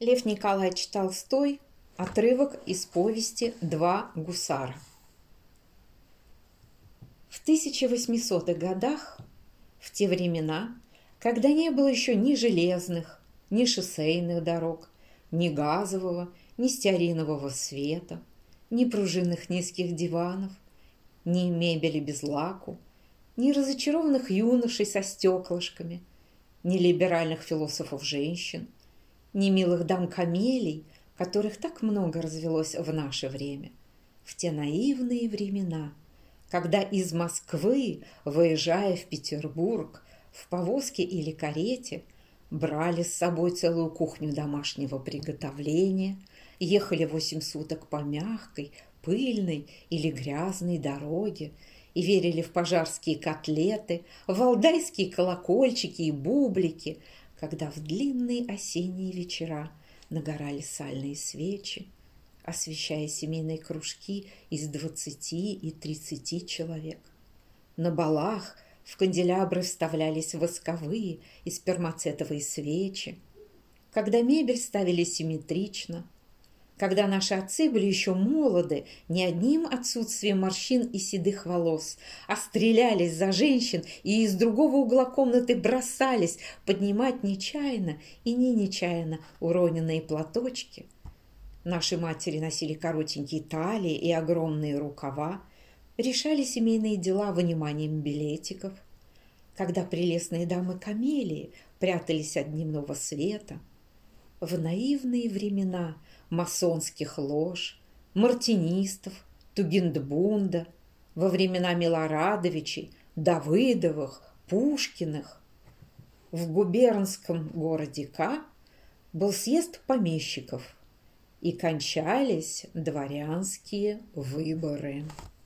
Лев Николаевич Толстой. Отрывок из повести «Два гусара». В 1800-х годах, в те времена, когда не было еще ни железных, ни шоссейных дорог, ни газового, ни стеаринового света, ни пружинных низких диванов, ни мебели без лаку, ни разочарованных юношей со стеклышками, ни либеральных философов-женщин, ни милых дам-камелий, которых так много развелось в наше время, в те наивные времена, когда из Москвы, выезжая в Петербург, в повозке или карете, брали с собой целую кухню домашнего приготовления, ехали 8 суток по мягкой, пыльной или грязной дороге и верили в пожарские котлеты, в валдайские колокольчики и бублики, когда в длинные осенние вечера нагорали сальные свечи, освещая семейные кружки из 20 и 30 человек. На балах в канделябры вставлялись восковые и спермацетовые свечи, когда мебель ставили симметрично, когда наши отцы были еще молоды не одним отсутствием морщин и седых волос, а стрелялись за женщин и из другого угла комнаты бросались поднимать нечаянно и не нечаянно уроненные платочки. Наши матери носили коротенькие талии и огромные рукава, решали семейные дела выниманием билетиков, когда прелестные дамы-камелии прятались от дневного света. В наивные времена масонских лож, мартинистов, Тугендбунда, во времена Милорадовичей, Давыдовых, Пушкиных. В губернском городе К был съезд помещиков, и кончались дворянские выборы.